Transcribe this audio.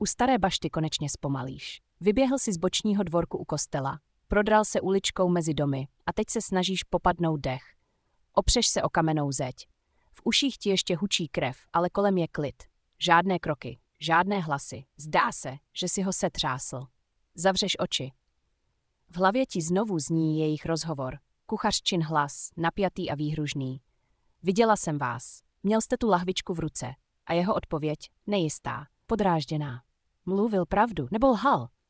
U staré bašty konečně zpomalíš. Vyběhl si z bočního dvorku u kostela, prodral se uličkou mezi domy a teď se snažíš popadnout dech. Opřeš se o kamennou zeď. V uších ti ještě hučí krev, ale kolem je klid. Žádné kroky, žádné hlasy. Zdá se, že si ho setřásl. Zavřeš oči. V hlavě ti znovu zní jejich rozhovor. Kuchařčin hlas, napjatý a výhružný. Viděla jsem vás. Měl jste tu lahvičku v ruce. A jeho odpověď nejistá, podrážděná. Mluvil pravdu, nebo lhal?